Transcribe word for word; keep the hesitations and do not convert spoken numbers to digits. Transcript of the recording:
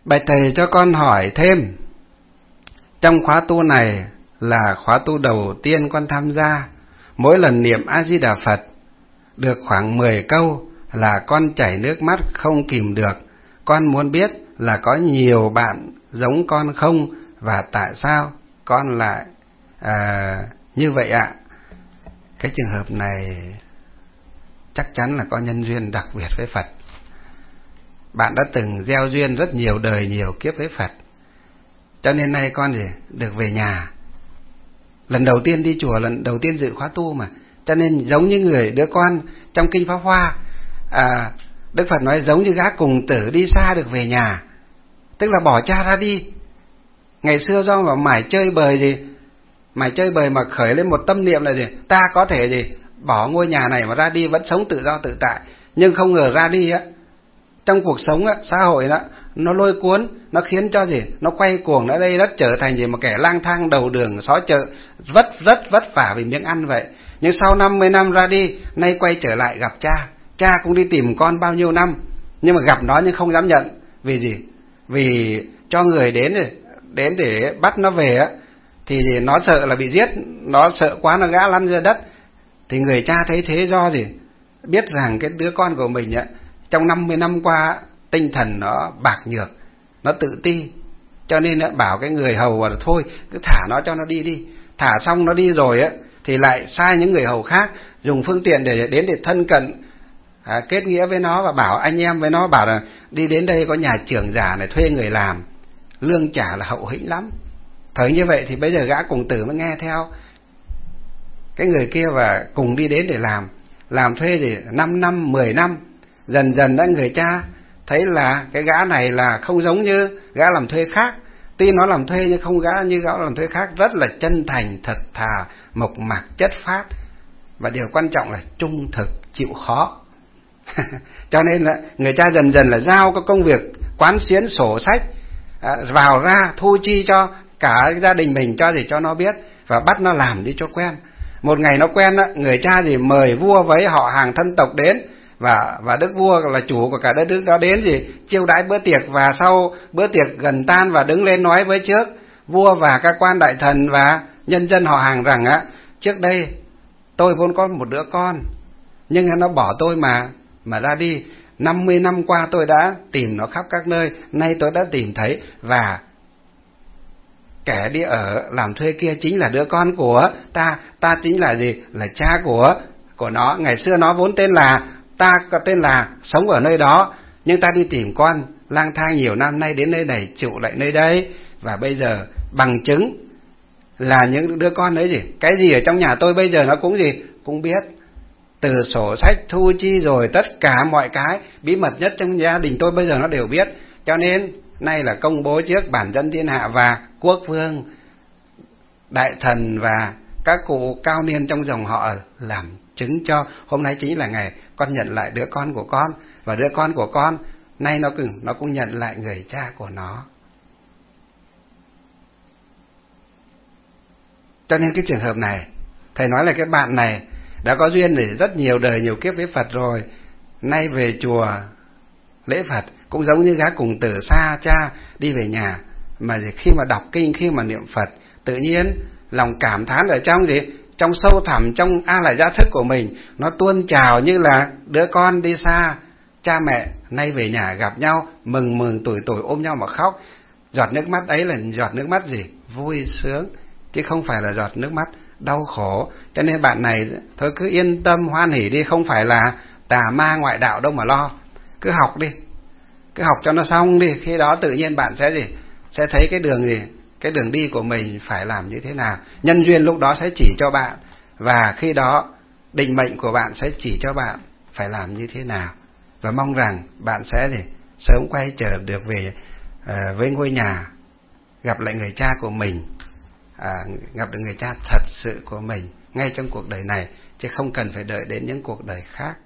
Bạch thầy cho con hỏi thêm, trong khóa tu này là khóa tu đầu tiên con tham gia, mỗi lần niệm A Di Đà Phật được khoảng mười câu là con chảy nước mắt không kìm được. Con muốn biết là có nhiều bạn giống con không, và tại sao con lại à, như vậy ạ? Cái trường hợp này chắc chắn là có nhân duyên đặc biệt với Phật. Bạn đã từng gieo duyên rất nhiều đời nhiều kiếp với Phật, cho nên nay con gì được về nhà. Lần đầu tiên đi chùa, lần đầu tiên dự khóa tu mà, cho nên giống như người đứa con trong Kinh Pháp Hoa, à, Đức Phật nói giống như gã cùng tử đi xa được về nhà, tức là bỏ cha ra đi. Ngày xưa do mà mải chơi bời gì, mải chơi bời mà khởi lên một tâm niệm là gì, ta có thể gì bỏ ngôi nhà này mà ra đi vẫn sống tự do tự tại, nhưng không ngờ ra đi á, trong cuộc sống á, xã hội đó, nó lôi cuốn, nó khiến cho gì, nó quay cuồng ở đây, rất trở thành gì một kẻ lang thang đầu đường xó chợ, vất rất vất vả vì miếng ăn vậy. Nhưng sau năm mươi năm ra đi, nay quay trở lại gặp cha, cha cũng đi tìm con bao nhiêu năm, nhưng mà gặp nó nhưng không dám nhận. Vì gì? Vì cho người đến đến để bắt nó về á, thì nó sợ là bị giết, nó sợ quá nó ngã lăn ra đất. Thì người cha thấy thế do gì? Biết rằng cái đứa con của mình á, trong năm mươi năm qua tinh thần nó bạc nhược, nó tự ti, cho nên đã bảo cái người hầu là thôi cứ thả nó cho nó đi đi. Thả xong nó đi rồi á, thì lại sai những người hầu khác dùng phương tiện để đến để thân cận, à, kết nghĩa với nó và bảo anh em với nó, bảo là đi đến đây có nhà trưởng giả này, thuê người làm, lương trả là hậu hĩnh lắm. Thời như vậy thì bây giờ gã cùng tử mới nghe theo cái người kia và cùng đi đến để làm. Làm thuê thì năm năm, mười năm. Dần dần đã người cha thấy là cái gã này là không giống như gã làm thuê khác. Tuy nó làm thuê nhưng không gã như gã làm thuê khác, rất là chân thành, thật thà, mộc mạc, chất phác. Và điều quan trọng là trung thực, chịu khó. Cho nên là người cha dần dần là giao cái công việc quán xuyến sổ sách, à, vào ra thu chi cho cả gia đình mình, cho gì cho nó biết, và bắt nó làm đi cho quen. Một ngày nó quen á, người cha thì mời vua với họ hàng thân tộc đến, và và đức vua là chủ của cả đất nước đó đến gì chiêu đãi bữa tiệc. Và sau bữa tiệc gần tan và đứng lên nói với trước vua và các quan đại thần và nhân dân họ hàng rằng á, trước đây tôi vốn có một đứa con, nhưng nó bỏ tôi mà mà ra đi. Năm mươi năm qua tôi đã tìm nó khắp các nơi, nay tôi đã tìm thấy, và kẻ đi ở làm thuê kia chính là đứa con của ta. Ta chính là gì? Là cha của của nó. Ngày xưa nó vốn tên là, ta có tên là sống ở nơi đó, nhưng ta đi tìm con, lang thang nhiều năm nay đến nơi này, trụ lại nơi đây. Và bây giờ bằng chứng là những đứa con đấy gì, cái gì ở trong nhà tôi bây giờ nó cũng gì cũng biết, từ sổ sách thu chi rồi tất cả mọi cái bí mật nhất trong gia đình tôi bây giờ nó đều biết. Cho nên nay là công bố trước bản dân thiên hạ, và quốc vương, đại thần và các cụ cao niên trong dòng họ làm chứng cho hôm nay chính là ngày con nhận lại đứa con của con, và đứa con của con nay nó cũng nó cũng nhận lại người cha của nó. Cho nên cái trường hợp này, thầy nói là cái bạn này đã có duyên để rất nhiều đời nhiều kiếp với Phật rồi, nay về chùa lễ Phật cũng giống như gã cùng tử xa cha đi về nhà, mà khi mà đọc kinh, khi mà niệm Phật, tự nhiên lòng cảm thán ở trong gì, trong sâu thẳm, trong a lại gia thức của mình, nó tuôn trào như là đứa con đi xa cha mẹ nay về nhà gặp nhau, mừng mừng tuổi tuổi ôm nhau mà khóc. Giọt nước mắt ấy là giọt nước mắt gì? Vui sướng, chứ không phải là giọt nước mắt đau khổ. Cho nên bạn này thôi cứ yên tâm hoan hỉ đi, không phải là tà ma ngoại đạo đâu mà lo. Cứ học đi, cứ học cho nó xong đi, khi đó tự nhiên bạn sẽ gì? Sẽ thấy cái đường gì? Cái đường đi của mình phải làm như thế nào. Nhân duyên lúc đó sẽ chỉ cho bạn, và khi đó định mệnh của bạn sẽ chỉ cho bạn phải làm như thế nào. Và mong rằng bạn sẽ gì? Sớm quay trở được về uh, với ngôi nhà, gặp lại người cha của mình, à, gặp được người cha thật sự của mình ngay trong cuộc đời này, chứ không cần phải đợi đến những cuộc đời khác.